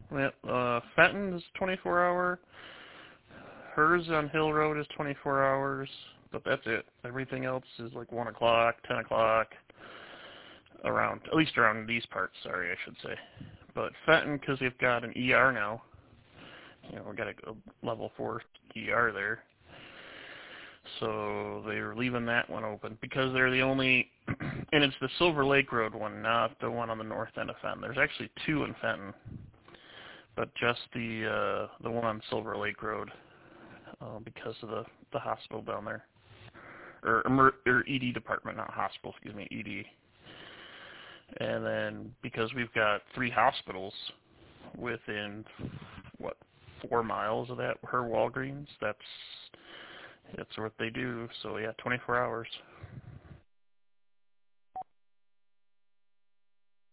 Fenton is 24 hour. Hers on Hill Road is 24 hours, but that's it. Everything else is like 1 o'clock, 10 o'clock, at least around these parts, sorry, I should say. But Fenton, because they've got an ER now, we've got a level 4 ER there. So they're leaving that one open because they're the only, and it's the Silver Lake Road one, not the one on the north end of Fenton. There's actually 2 in Fenton, but just the one on Silver Lake Road because of the hospital down there, or ED department, not hospital, excuse me, ED. And then because we've got 3 hospitals within 4 miles of her Walgreens, that's what they do. So yeah, 24 hours.